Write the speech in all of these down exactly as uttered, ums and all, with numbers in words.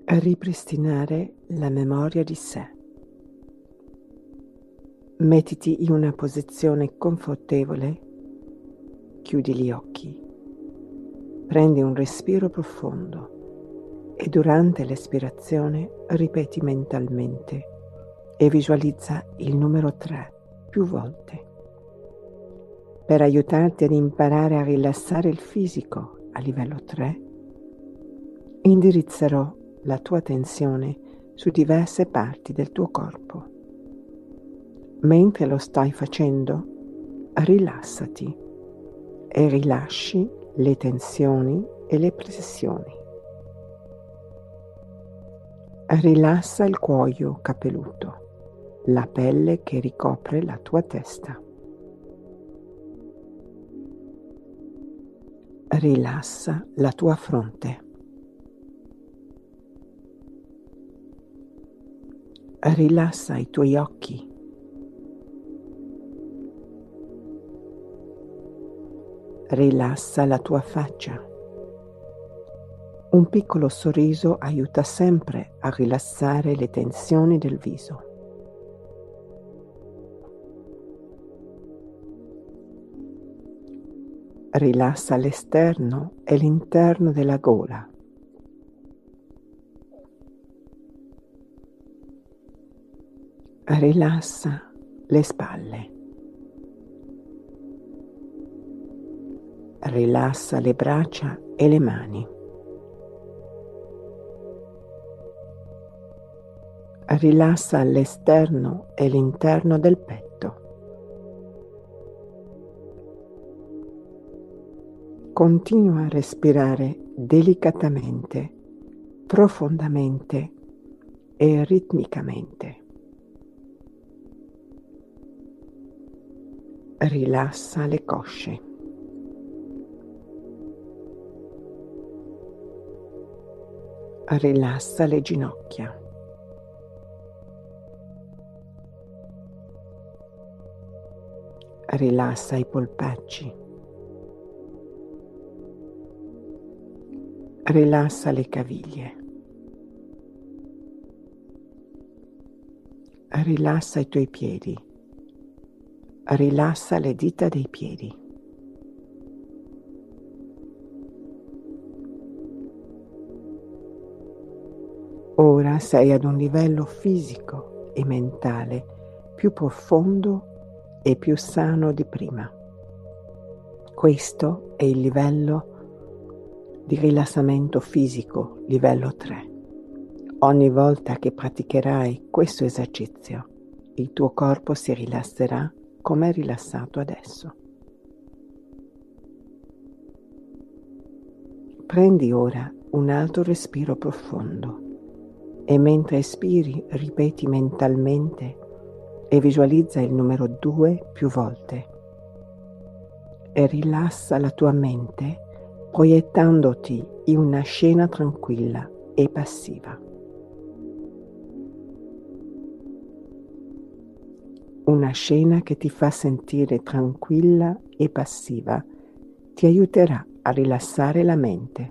Ripristinare la memoria di sé. Mettiti in una posizione confortevole, chiudi gli occhi, prendi un respiro profondo e durante l'espirazione ripeti mentalmente e visualizza il numero tre più volte. Per aiutarti ad imparare a rilassare il fisico a livello tre, indirizzerò la tua attenzione su diverse parti del tuo corpo. Mentre lo stai facendo, rilassati e rilasci le tensioni e le pressioni. Rilassa il cuoio capelluto, la pelle che ricopre la tua testa. Rilassa la tua fronte. Rilassa i tuoi occhi. Rilassa la tua faccia. Un piccolo sorriso aiuta sempre a rilassare le tensioni del viso. Rilassa l'esterno e l'interno della gola. Rilassa le spalle. Rilassa le braccia e le mani. Rilassa l'esterno e l'interno del petto. Continua a respirare delicatamente, profondamente e ritmicamente. Rilassa le cosce. Rilassa le ginocchia. Rilassa i polpacci. Rilassa le caviglie. Rilassa i tuoi piedi. Rilassa le dita dei piedi. Ora sei ad un livello fisico e mentale più profondo e più sano di prima. Questo è il livello di rilassamento fisico, livello tre. Ogni volta che praticherai questo esercizio, il tuo corpo si rilasserà come è rilassato adesso. Prendi ora un altro respiro profondo e mentre espiri ripeti mentalmente e visualizza il numero due più volte e rilassa la tua mente proiettandoti in una scena tranquilla e passiva. Una scena che ti fa sentire tranquilla e passiva ti aiuterà a rilassare la mente.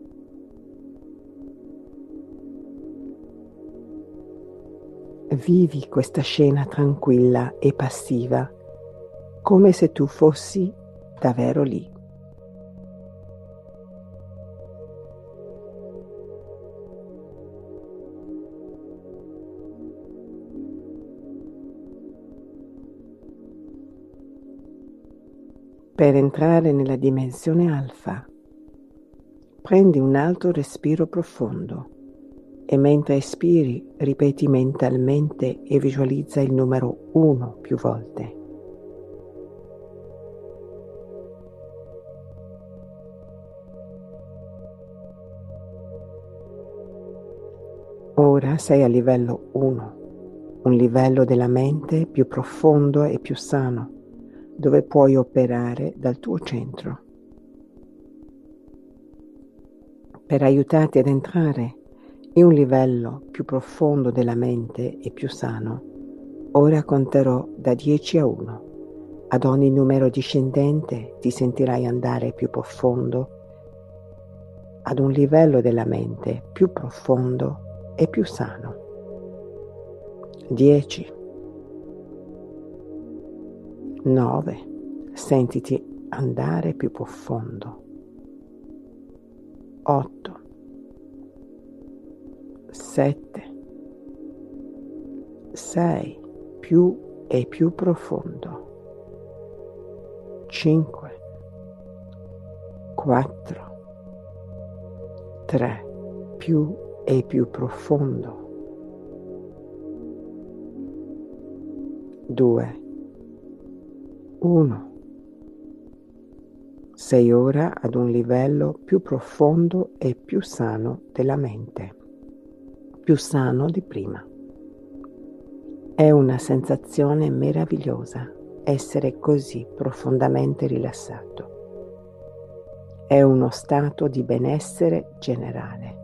Vivi questa scena tranquilla e passiva come se tu fossi davvero lì. Per entrare nella dimensione alfa, prendi un altro respiro profondo e mentre espiri ripeti mentalmente e visualizza il numero uno più volte. Ora sei a livello uno, un livello della mente più profondo e più sano, dove puoi operare dal tuo centro. Per aiutarti ad entrare in un livello più profondo della mente e più sano, ora conterò da dieci a uno. Ad ogni numero discendente ti sentirai andare più profondo ad un livello della mente più profondo e più sano. dieci. nove. Sentiti andare più profondo. otto. sette. sei. Più e più profondo. cinque. quattro. tre. Più e più profondo. due. uno. Sei ora ad un livello più profondo e più sano della mente, più sano di prima. È una sensazione meravigliosa essere così profondamente rilassato. È uno stato di benessere generale.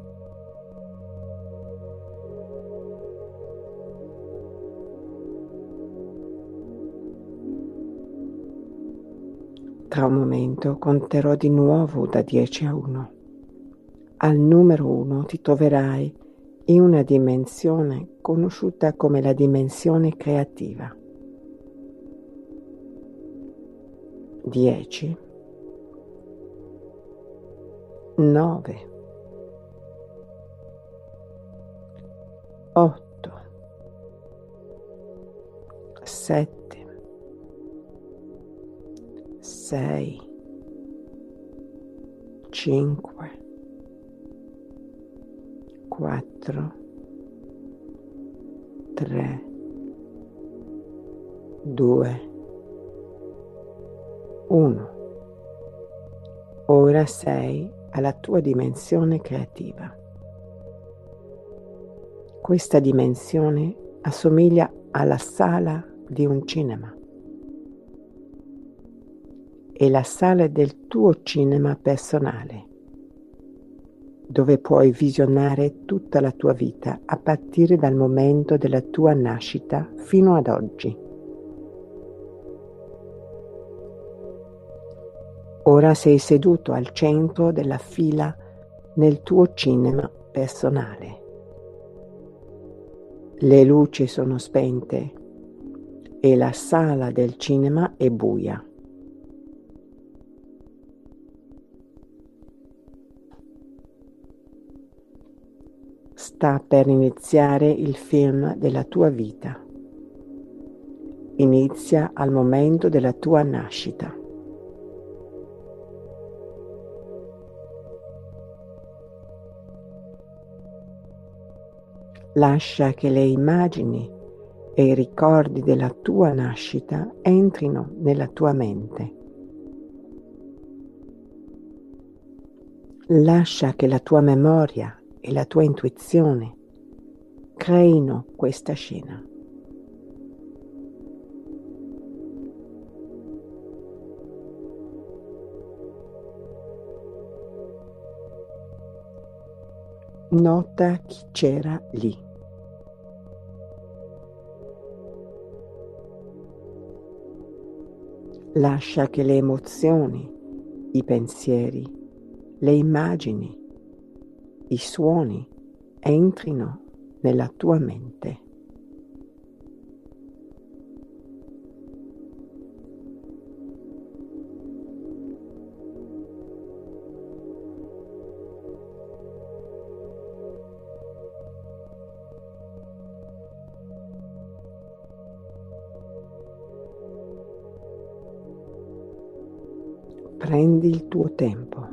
Tra un momento conterò di nuovo da dieci a uno. Al numero uno ti troverai in una dimensione conosciuta come la dimensione creativa. dieci. nove. otto. sette. sei. cinque. quattro. tre. due. uno. Ora sei alla tua dimensione creativa. Questa dimensione assomiglia alla sala di un cinema. È la sala del tuo cinema personale, dove puoi visionare tutta la tua vita a partire dal momento della tua nascita fino ad oggi. Ora sei seduto al centro della fila nel tuo cinema personale. Le luci sono spente e la sala del cinema è buia. Sta per iniziare il film della tua vita. Inizia al momento della tua nascita. Lascia che le immagini e i ricordi della tua nascita entrino nella tua mente. Lascia che la tua memoria e la tua intuizione creino questa scena. Nota chi c'era lì. Lascia che le emozioni, i pensieri, le immagini, i suoni entrino nella tua mente. Prendi il tuo tempo.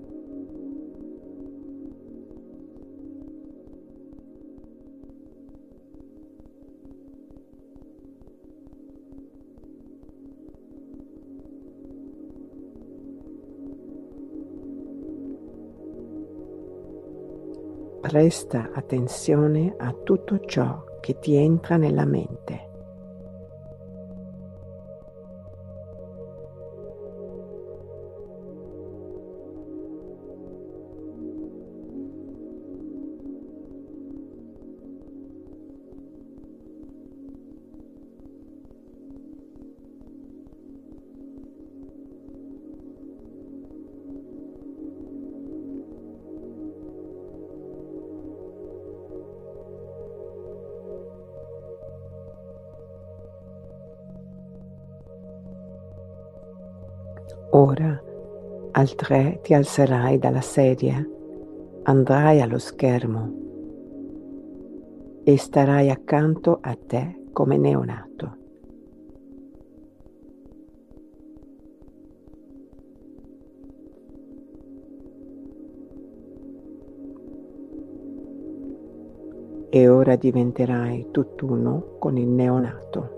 Presta attenzione a tutto ciò che ti entra nella mente. Ora, al tre, ti alzerai dalla sedia, andrai allo schermo e starai accanto a te come neonato. E ora diventerai tutt'uno con il neonato.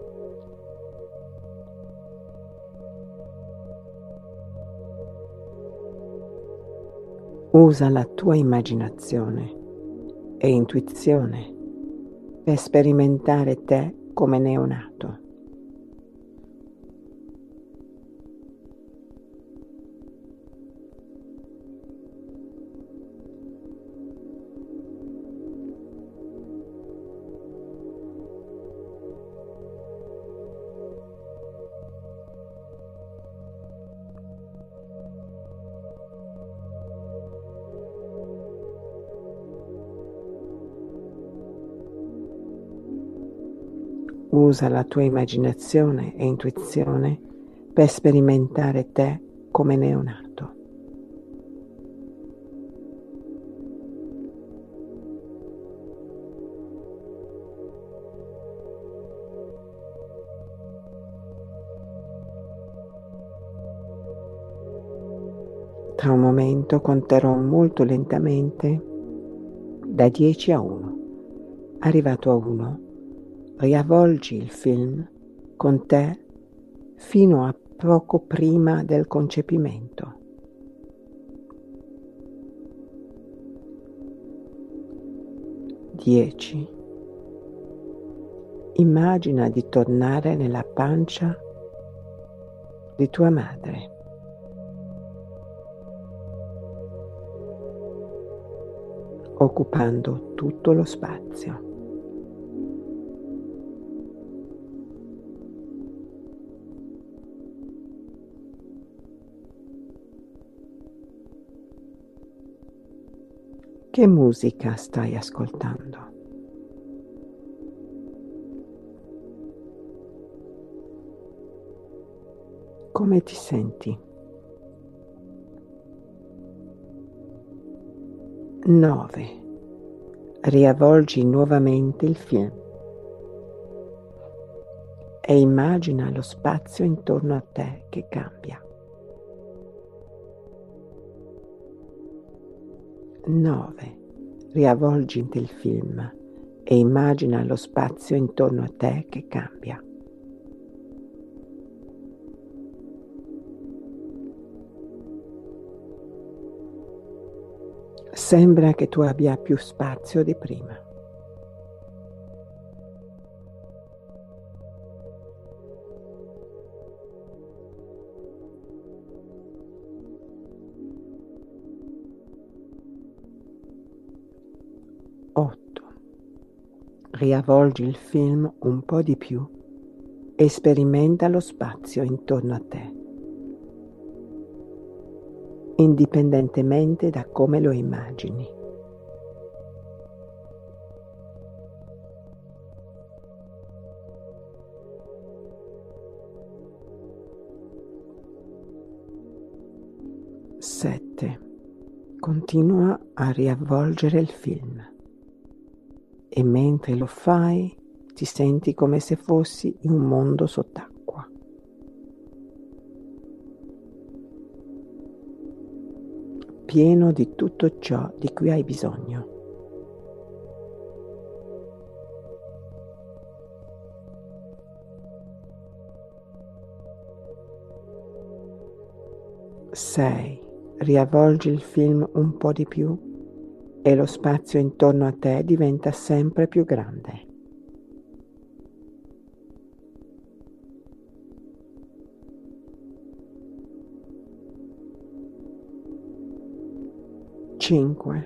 Usa la tua immaginazione e intuizione per sperimentare te come neonato. Usa la tua immaginazione e intuizione per sperimentare te come neonato. Tra un momento conterò molto lentamente da dieci a uno. Arrivato a uno, riavvolgi il film con te fino a poco prima del concepimento. dieci. Immagina di tornare nella pancia di tua madre. Occupando tutto lo spazio. Che musica stai ascoltando? Come ti senti? nove. Riavvolgi nuovamente il film e immagina lo spazio intorno a te che cambia. nove. Riavvolgi il film e immagina lo spazio intorno a te che cambia. Sembra che tu abbia più spazio di prima. otto. Riavvolgi il film un po' di più e sperimenta lo spazio intorno a te, indipendentemente da come lo immagini. sette. Continua a riavvolgere il film e mentre lo fai ti senti come se fossi in un mondo sott'acqua. Pieno di tutto ciò di cui hai bisogno. sei. Riavvolgi il film un po' di più e lo spazio intorno a te diventa sempre più grande. cinque.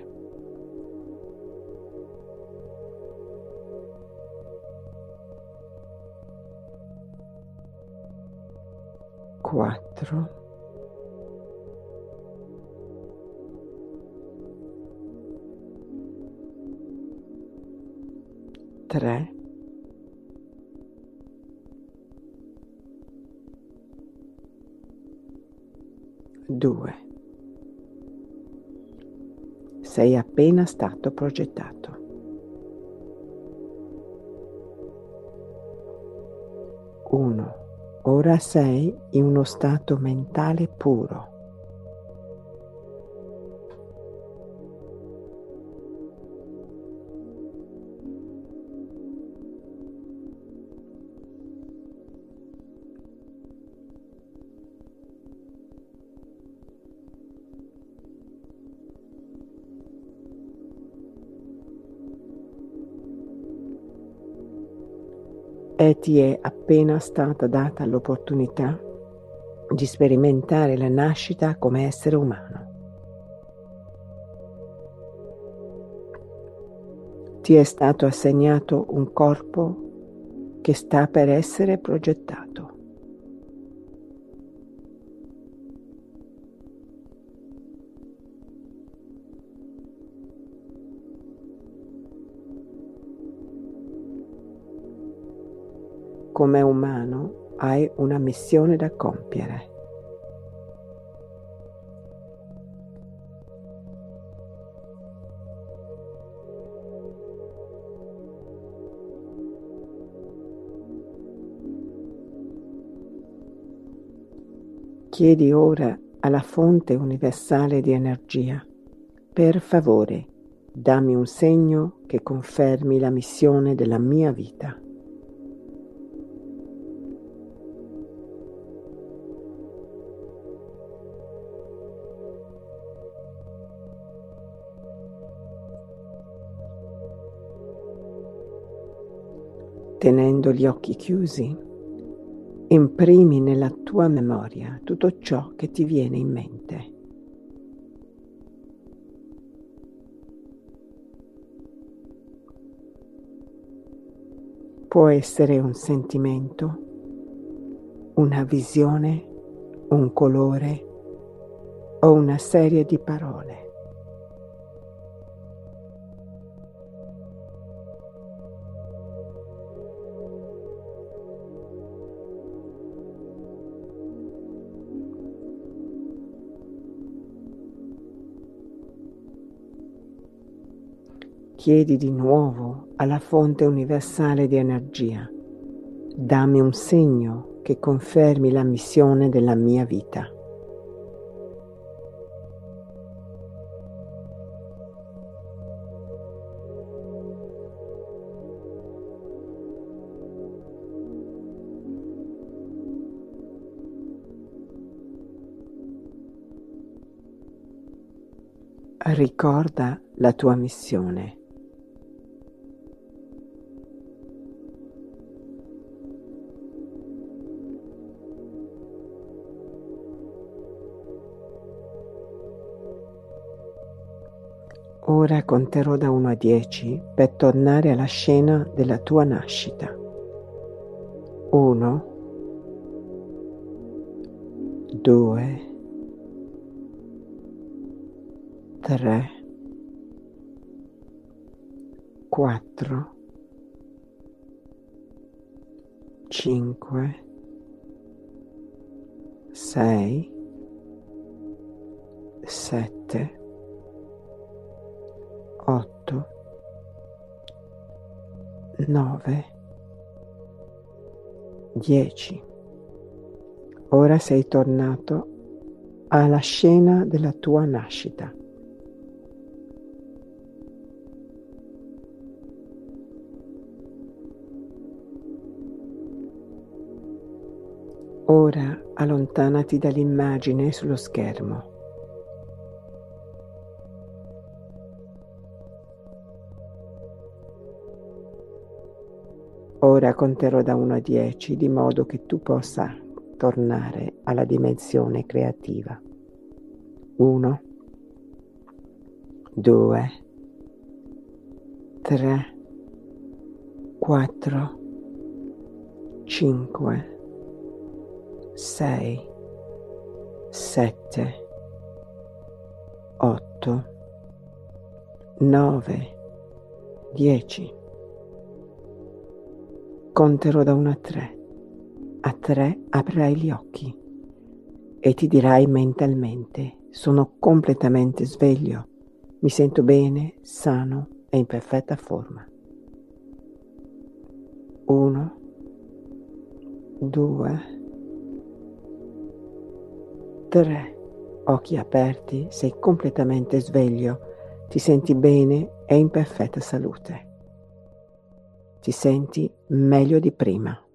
quattro. tre. due. Sei appena stato progettato. uno. Ora sei in uno stato mentale puro. E ti è appena stata data l'opportunità di sperimentare la nascita come essere umano. Ti è stato assegnato un corpo che sta per essere progettato. Come umano hai una missione da compiere. Chiedi ora alla fonte universale di energia: per favore, dammi un segno che confermi la missione della mia vita. Tenendo gli occhi chiusi, imprimi nella tua memoria tutto ciò che ti viene in mente. Può essere un sentimento, una visione, un colore o una serie di parole. Chiedi di nuovo alla fonte universale di energia: dammi un segno che confermi la missione della mia vita. Ricorda la tua missione. Ora conterò da uno a dieci per tornare alla scena della tua nascita. uno, due, tre, quattro, cinque, sei, sette, otto, nove, dieci. Ora sei tornato alla scena della tua nascita. Ora allontanati dall'immagine sullo schermo. Ora conterò da uno a dieci di modo che tu possa tornare alla dimensione creativa. uno, due, tre, quattro, cinque, sei, sette, otto, nove, dieci. Conterò da uno a tre. A tre aprirai gli occhi e ti dirai mentalmente: sono completamente sveglio, mi sento bene, sano e in perfetta forma. Uno, due, tre. Occhi aperti, sei completamente sveglio, ti senti bene e in perfetta salute. Ti senti meglio di prima.